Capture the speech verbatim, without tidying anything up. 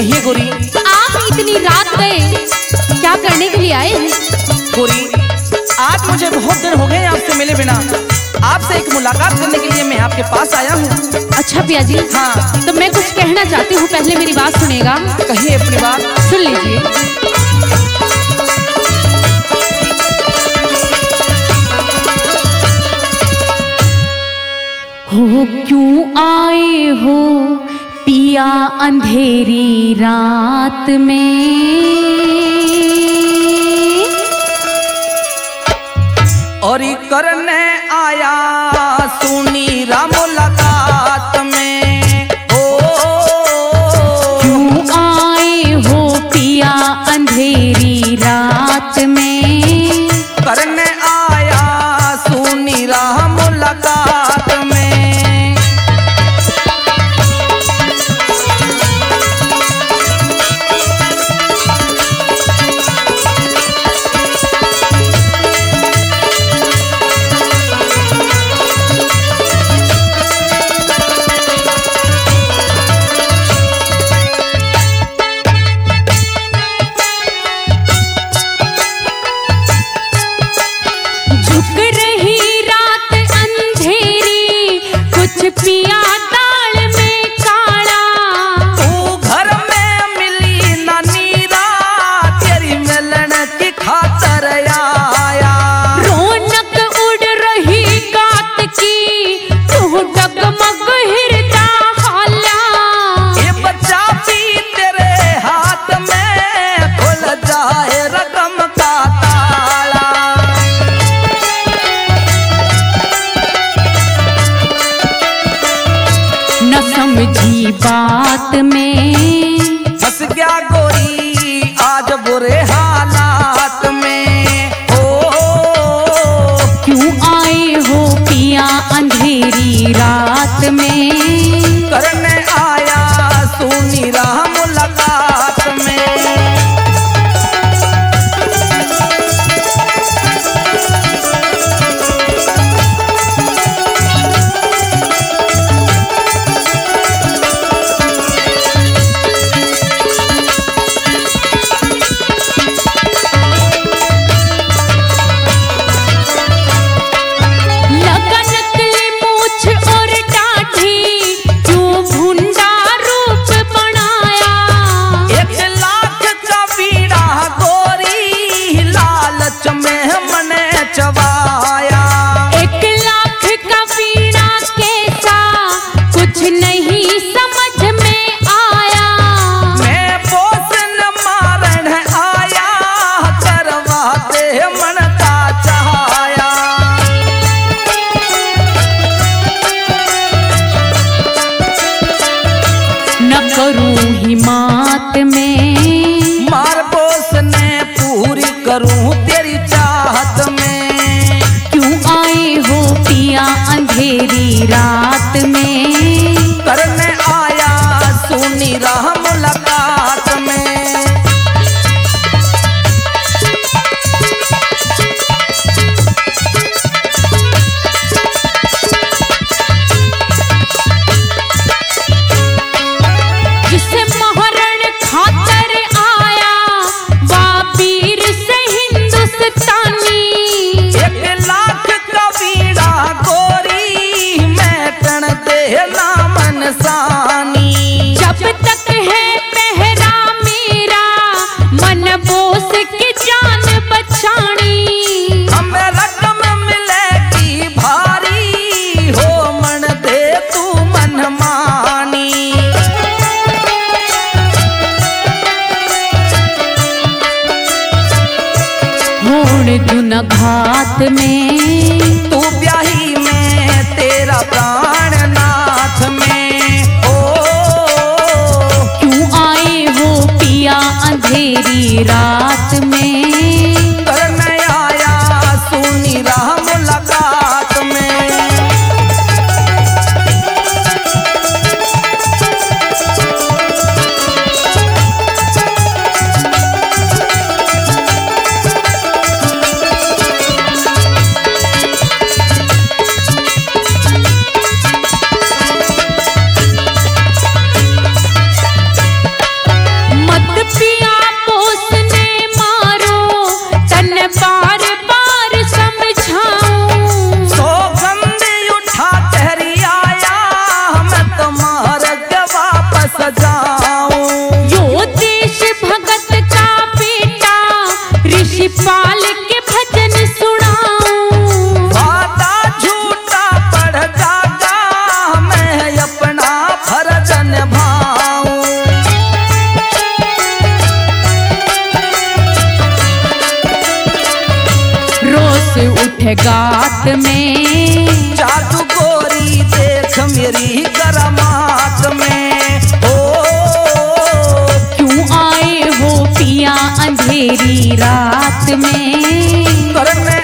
कहिए गोरी। आप इतनी रात गए क्या करने के लिए आए हैं? गोरी, आज मुझे बहुत दिन हो गए आपसे मिले बिना। आपसे एक मुलाकात करने के लिए मैं आपके पास आया हूँ। अच्छा पिया जी, हाँ। तो मैं कुछ कहना चाहती हूँ, पहले मेरी बात सुनेगा? कहिए अपनी बात। सुन लीजिए। हो क्यों आए हो पिया अंधेरी रात में, और करने आया सुनी रा मुलाकात में। ओ क्यों आए हो पिया अंधेरी रात में, करने आया सुनी रा मुलाकात में। पिया दाल में काला, तू घर में मिली नानी रात, तेरी मिलन की खातर आया। रौनक उड़ रही गात की, तू डगमग हिरदा हाला। ये बच्चा भी तेरे हाथ में, खुल जाए रकम का ताला। न समझी बात में, फंस गया गोरी आज बुरे हालात में। ओ क्यों आए हो पिया अंधेरी रात में, करने आया सुनी रा मुलाकात में। चवाया एक लाख का पीड़ा कैसा, कुछ नहीं समझ में आया। मैं पोषण मारण आया, करवाते मन का चाया। न करूं हिम्मत में, मार पोषण पूरी करूं तेरी चाहत में। आए हो पिया अंधेरी रात में, करने आया सुनी रा मुलाकात में। जिसे महरण खातर आया, वापीर से हिंदुस्तानी। एक लाख बीड़ा गोरी मैं टन देना मनसानी। जब तक है पहरा मेरा, मन बोस की जान बचानी। हमें रकम मिलेगी भारी, हो मन दे तू मन मानी। होड़ दुन घात में, तू ब्याही में तेरा प्राण नाथ में। ओ क्यों आए हो पिया अंधेरी रात में, करने आया सुनी रा मुलाकात में। जादू गोरी देख मेरी करामात में। ओ क्यों आए हो पिया अंधेरी रात में, करने